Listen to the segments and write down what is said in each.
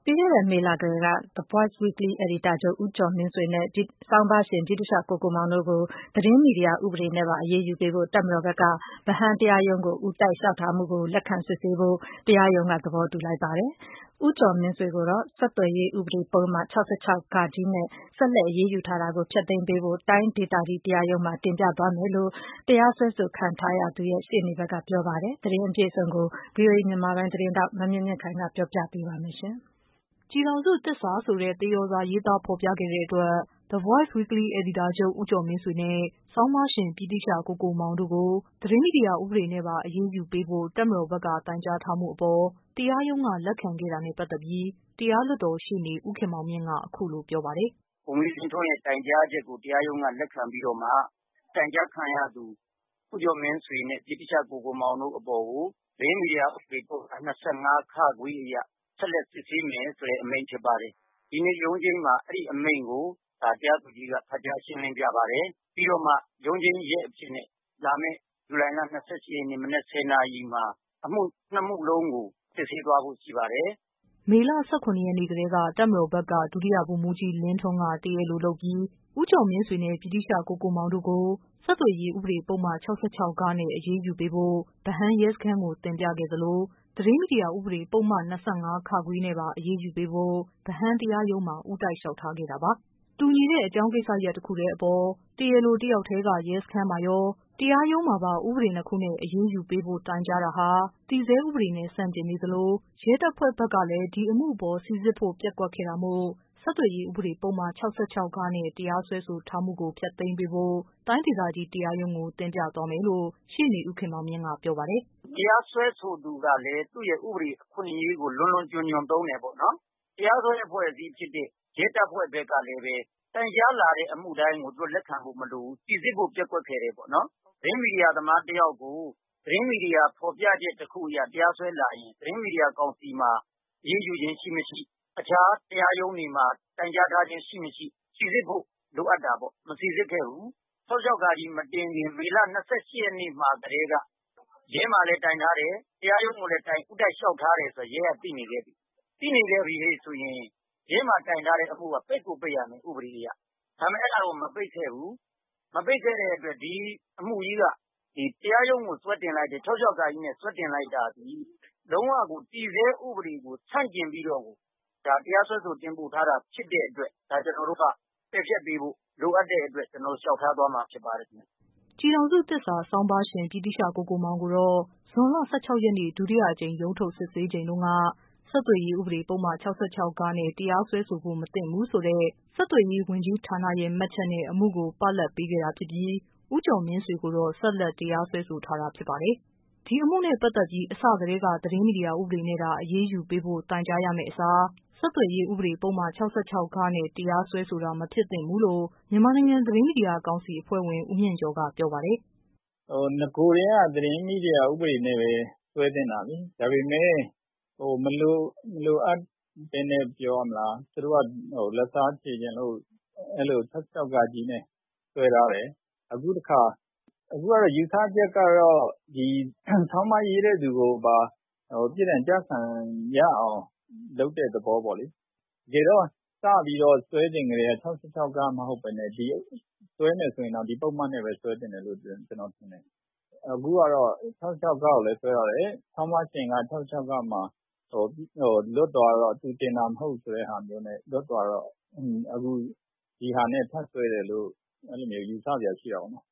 ပြီးခဲ့တဲ့မေလကတည်းက The Voice Weekly အယ်ဒီတာချုပ် ဦးကျော်မင်းဆွေနဲ့ ဆောင်းပါးရှင် ဗြိတိသျှကိုကိုမောင်တို့ကို သတင်းမီဒီယာဥပဒေနဲ့ပါ အရေးယူပေးဖို့ တပ်မတော်ဘက်က ဗဟန်းတရားရုံးကို ဦးတိုက်လျှောက်ထားမှုကို လက်ခံစစ်ဆေးဖို့ တရားရုံးက သဘောတူလိုက်ပါတယ်။ ဦးကျော်မင်းဆွေကိုတော့ ဆက်သွယ်ရေးဥပဒေပုဒ်မ ၆၆ နဲ့ ဆက်လက်အရေးယူထားတာကို ဖျက်သိမ်းပေးဖို့ တိုင်းဒေသကြီးတရားရုံးမှာ တင်ပြသွားမယ်လို့ တရားစွဲဆိုခံထားရသူရဲ့ရှေ့နေဘက်ကပြောပါတယ်။ သတင်းအပြည့်အစုံကို ဗွီအိုအေမြန်မာပိုင်းသတင်းထောက် မမြင့်မြင့်ခိုင်ကပြောပြပေးပါမယ်။ကျည်ထောင်စုသစ္စာဆိုတဲ့သရော်စာရေးသားဖော်ပြခဲ့တဲ့အတွက် The Voice Weekly အယ်ဒီတာချုပ် ဦးကျော်မင်းဆွေနဲ့ ဆောင်းပါးရှင် ဗြိတိသျှကိုကိုမောင်တို့ကို သတင်းမီဒီယာဥပဒေနဲ့ပါ အရေးယူပေးဖို့ တပ်မတော်ဘက်က တိုင်ကြားထားမှုအပေါ် တရားရုံးက လက်ခံခဲ့တာနဲ့ပတ်သက်ပြီး တရားလွှတ်တော်ရှေ့နေ ဦးခင်မောင်မြင့်က အခုလိုပြောပါတယ်။ “ဗိုလ်မှူးကြီးထွန်းရဲ့တိုင်ကြားချက်ကို တရားရုံးကလက်ခံပြီးတော့မှ တိုင်ကြားခံရသူ ဦးကျော်မင်းဆွေနဲ့ ဗြိတိသျှကိုကိုမောင်တို့အပေါ်ကို သတင်းမီဒီယာဥပဒေပုဒ်မ ၂၅ အရ ဆက်လက်စစ်ဆေးမယ်ဆိုတဲ့အမိန့်ဖြစ်ပါတယ်။ ဒီနေ့ရုံးချိန်းမှာ အဲဒီအမိန့်ကို တရားသူကြီးက ဖတ်ကြားရှင်းလင်းပြပါတယ်။ ပြီးတော့မှ ရုံးချိန်းရက်အဖြစ်နဲ့ လာမယ့် ဇူလိုင်လ ၂၈ ရက်နေ့ မနက် 10 နာရီမှာ အမှု ၂ မှုလုံးကို စစ်ဆေးသွားဖို့ရှိပါတယ်။ ” မေလ ၁၇ ရက်နေ့ကတည်းက တပ်မတော်ဘက်က ဒုတိယဗိုလ်မှူးကြီးလင်းထွန်းက တရားလိုလုပ်ပြီး ဦးကျော်မင်းဆွေနဲ့ ဗြိတိသျှကိုကိုမောင်တို့ကို ဆက်သွယ်ရေးဥပဒေပုဒ်မ ၆၆ နဲ့ အရေးယူပေးဖို့ ဗဟန်းရဲစခန်းကို တင်ပြခဲ့သလို သတင်းမီဒီယာဥပဒေပုဒ်မ ၂၅ နဲ့ပါ အရေးယူပေးဖို့ ဗဟန်းတရားရုံးမှာ ဦးတိုက်လျှောက်ထားခဲ့တာပါ။ တူညီတဲ့အကြောင်းကိစ္စရပ်တခုတည်းအပေါ် တရားလိုတယောက်တည်းက ရဲစခန်းမှာရော တရားရုံးမှာပါ ဥပဒေ 2 ခုနဲ့ အရေးယူပေးဖို့ တိုင်ကြားတာဟာ တည်ဆဲဥပဒေနဲ့ ဆန့်ကျင်နေသလို ရဲတပ်ဖွဲ့ဘက်ကလည်း ဒီအမှုအပေါ် စိစစ်ဖို့ ပျက်ကွက်ခဲ့တာမို့ ဆက်သွယ်ရေးဥပဒေပုဒ်မ ၆၆ နဲ့ တရားစွဲဆိုထားမှုကို ဖျက်သိမ်းပေးဖို့ တိုင်းဒေသကြီးတရားရုံးကို တင်ပြသွားမယ်လို့ ရှေ့နေဦးခင်မောင်မြင့်ကပြောပါတယ်။ “တရားစွဲဆိုသူကလည်း သူ့ရဲ့ဥပဒေအခွင့်အရေးကို လွန်လွန်ကျွံကျွံသုံးတယ်ပေါ့နော်။ တရားစွဲအဖွဲ့အစည်းဖြစ်တဲ့ ရဲတပ်ဖွဲ့ဘက်ကလည်း တိုင်ကြားလာတဲ့အမှုတိုင်းကို သူတို့လက်ခံဖို့မလိုဘူး။ စိစစ်ဖို့ပျက်ကွက်ခဲ့တယ်ပေါ့နော်။ သတင်းမီဒီယာသမားတယောက်ကို သတင်းမီဒီယာဖော်ပြချက်တခုအရ တရားစွဲလာရင် သတင်းမီဒီယာကောင်စီမှာ အရေးယူခြင်းရှိမရှိ အခြားတရားရုံးတွေမှာ တိုင်ကြားထားခြင်းရှိမရှိ စိစစ်ဖို့လိုအပ်တာပေါ့။ မစိစစ်ခဲ့ဘူး။ ၆၆ မတင်ခင် မေလ ၂၈ ရက်နေ့မှာကတည်းက ရဲမှာလည်းတိုင်ထားတယ်။ တရားရုံးကိုလည်း ဦးတိုက်လျှောက်ထားတယ်ဆိုတာ ရဲကသိနေခဲ့ပြီ။ သိနေခဲ့ပြီဆိုရင် ရဲမှာတိုင်ထားတဲ့အမှုက ပိတ်ကိုပိတ်ရမယ် ဥပဒေအရ။ ဒါပေမယ့် အဲဒါကိုမပိတ်ခဲ့ဘူး။ မပိတ်ခဲ့တဲ့အတွက် ဒီအမှုကြီးက တရားရုံးကိုစွဲတင်လိုက်တဲ့ ၆၆ နဲ့ စွဲတင်လိုက်တာသည် လုံးဝကို တည်ဆဲဥပဒေကို ဆန့်ကျင်ပြီးတော့ တရားစွဲဆိုတင်ပို့ထားတာဖြစ်တဲ့အတွက် ဒါကျနော်တို့က ပယ်ဖျက်ပေးဖို့ လိုအပ်တဲ့အတွက် ကျနော်တို့ လျှောက်ထားသွားမှာဖြစ်ပါတယ်ခင်ဗျ။ ” ကျည်ထောင်စုသစ္စာဆောင်းပါးရှင် ဗြိတိသျှကိုကိုမောင်ကိုတော့ ဇွန်လ ၁၆ ရက်နေ့ ဒုတိယအကြိမ်ရုံးထုတ်စစ်ဆေးချိန်တုန်းက ဆက်သွယ်ရေးဥပဒေပုဒ်မ ၆၆ နဲ့ တရားစွဲဆိုဖို့ မသင့်ဘူးဆိုတဲ့ ဆက်သွယ်ရေးဝန်ကြီးဌာနရဲ့မှတ်ချက်နဲ့ အမှုကို ပလပ်ပေးခဲ့တာဖြစ်ပြီး ဦးကျော်မင်းဆွေကိုတော့ ဆက်လက်တရားစွဲဆိုထားတာဖြစ်ပါတယ်။ ဒီအမှုနဲ့ပတ်သက်ပြီး အစကတည်းက သတင်းမီဒီယာဥပဒေနဲ့သာ အရေးယူပေးဖို့ တိုင်ကြားရမယ့်အစား ဆက်သွယ်ရေးဥပဒေပုဒ်မ ၆၆ နဲ့ တရားစွဲဆိုတာ မဖြစ်သင့်ဘူးလို့ မြန်မာနိုင်ငံသတင်းမီဒီယာကောင်စီအဖွဲ့ဝင် ဦးမြင့်ကျော်ကပြောပါတယ်။ “နဂိုတည်းက သတင်းမီဒီယာဥပဒေနဲ့ပဲ စွဲသင့်တာလေ။ ဒါပေမယ့် မလိုအပ်ပဲနဲ့ပြောရမလား သူတို့က လက်စားချေချင်လို့ အဲလို ၆၆ နဲ့ စွဲထားတယ်။ အခုကတော့ ယူဆချက်ကတော့ ဒီဆောင်းပါးရေးတဲ့သူကိုပါ ပြစ်ဒဏ်ကျခံရအောင် လုပ်တဲ့သဘောပေါ့လေ။ တကယ်တော့ စပြီးတော့ စွဲချိန်ကတည်းက ၆၆ မဟုတ်ပဲနဲ့ စွဲမယ်ဆိုရင်တော့ ဒီပုဒ်မနဲ့ပဲ စွဲသင့်တယ်လို့ ကျနော်ထင်တယ်။ အခုကတော့ ၆၆ ကိုလည်းစွဲထားတယ်။ ဆောင်းပါးရှင်က ၆၆ မှာ လွတ်သွားတော့ သူတင်တာမဟုတ်ဆိုတဲ့ဟာမျိုးနဲ့ လွတ်သွားတော့ အခုဒီဟာနဲ့ ထပ်စွဲတယ်လို့ အဲလိုမျိုးယူဆစရာရှိတာပေါ့နော်။ ”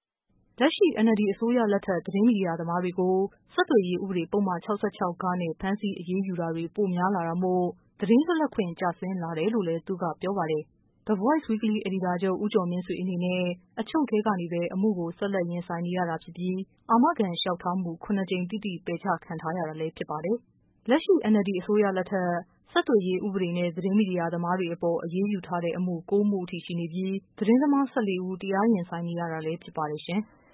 လက်ရှိ NLD အစိုးရလက်ထက် သတင်းမီဒီယာသမားတွေကို ဆက်သွယ်ရေးဥပဒေပုဒ်မ ၆၆ နဲ့ ဖမ်းဆီးအရေးယူတာတွေ ပိုများလာတာမို့ သတင်းလွတ်လပ်ခွင့်ကျဆင်းလာတယ်လို့လည်း သူကပြောပါတယ်။ The Voice Weekly အယ်ဒီတာချုပ် ဦးကျော်မင်းဆွေအနေနဲ့ အချုပ်ထဲကနေပဲ အမှုကို ဆက်လက်ရင်ဆိုင်နေရတာဖြစ်ပြီး အာမခံလျှောက်ထားမှု ၇ ကြိမ်တိတိ ပယ်ချခံထားရတာလည်းဖြစ်ပါတယ်။ လက်ရှိ NLD အစိုးရလက်ထက် ဆက်သွယ်ရေးဥပဒေနဲ့ သတင်းမီဒီယာသမားတွေအပေါ် အရေးယူထားတဲ့အမှု 9 မှုအထိရှိနေပြီး သတင်းသမား 14 ဦး တရားရင်ဆိုင်နေရတာလည်းဖြစ်ပါတယ်ရှင်။